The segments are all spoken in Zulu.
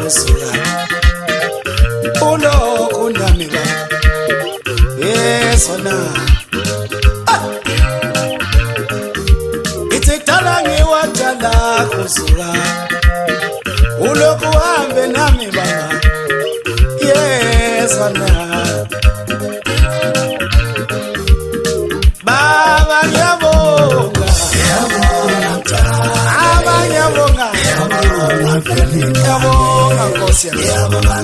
kusuka ulokhu nami baba yesona ithethala ngiwathala kusuka ulokhu hambe nami baba yesona baba ngiyabonga ngiyabonga Nkosi yami ngiyabonga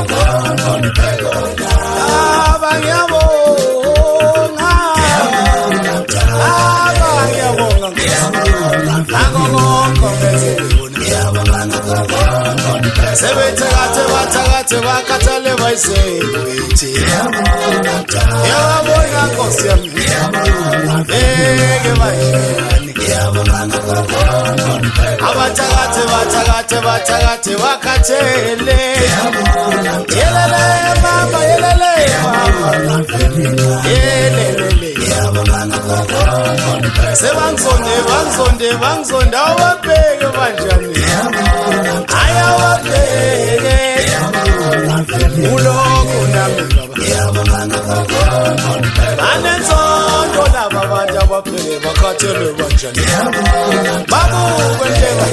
baba ngiyabonga sebethe bakhathale bayisebenzi ngiyabonga Nkosi yami eke bayani abathakathe bakhathele yelele mama sebangizonde awabheke banjani ayawabheke ulokhu nami banenzondo laba abantu ababheke bakhathele banjani babuke ndlela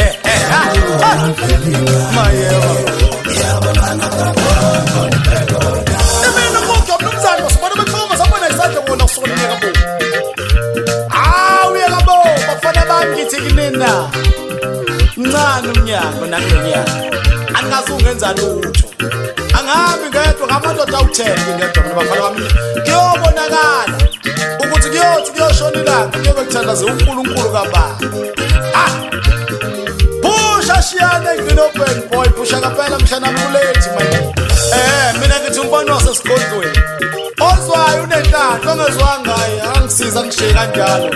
mayeba emina umuntu omnumzane basibona bethoma sabona isandla bona kusokunika bo uyakabo bafana bami ngithi kinina mncane umnyango nakulonyaka angazungenza lutho angahambi ngedwa ngamadoda awuthembi ngedwa mina bafana bami kuyobonakala ukuthi kuyoshona ilanga kuyobe kuthandaze uNkulunkulu kababa shiyane nginopen boy pusha kaphela mhlana mkulethi manje mina ngithi umbono wasesigodlweni ozwayo unenhlanhla ongezwanga ngaye angisiza ngishiye kanjalo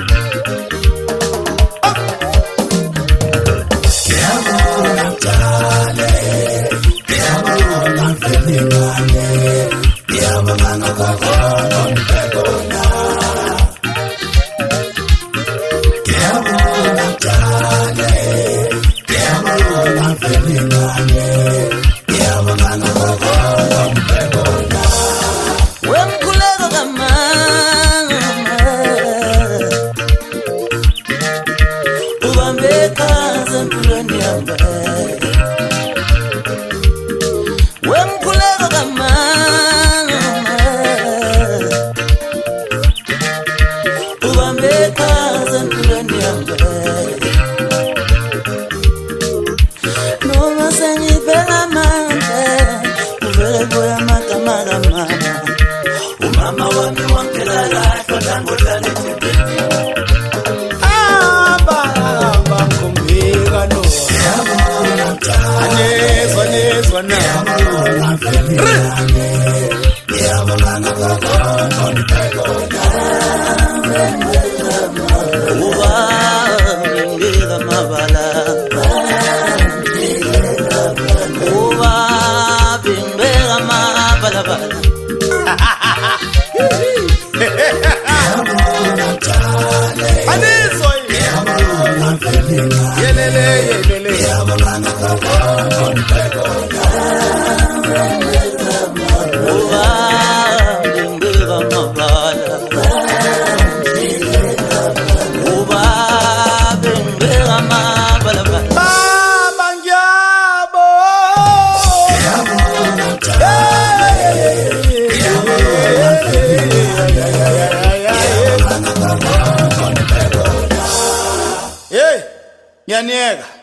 Yaniyeka